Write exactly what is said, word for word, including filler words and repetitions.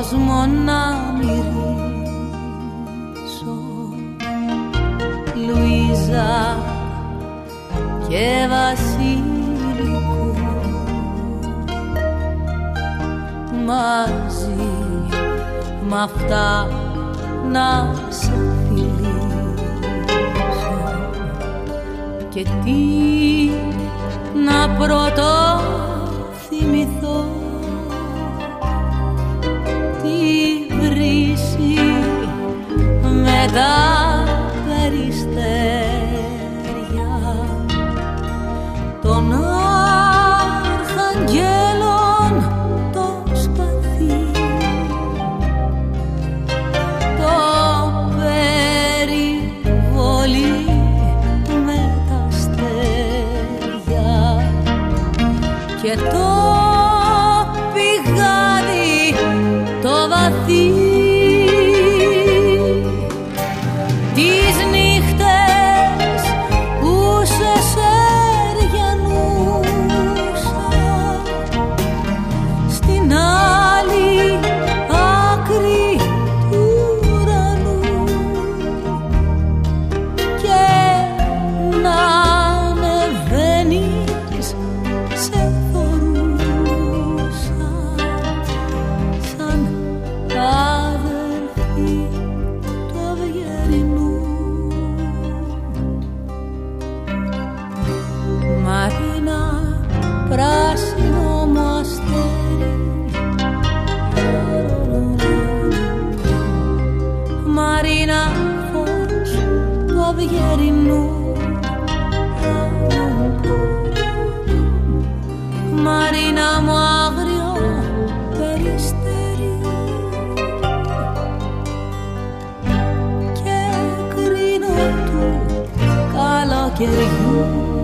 κόσμο να μυρίσω. Λουίζα και Βασίλικο μαζί μ' αυτά να σε φιλήσω. Και τι να πρώτο θυμηθώ, τη βρύση με τα περιστέρια των αρχαγγέλων το σπαθί, το περιβολή με τα αστέρια και το πηγάδι το βαθύ. Τις νύχτες που σε σεριανούσα στην άλλη άκρη του ουρανού και να ανεβαίνεις σε φορούσα σαν αδελφή του Αυγερινού. Μαρίνα, πράσινο μου αστέρι, Μαρίνα, φως του Αυγερινού, Μαρίνα μου άγριο περιστέρι και κρίνω του καλοκαιριού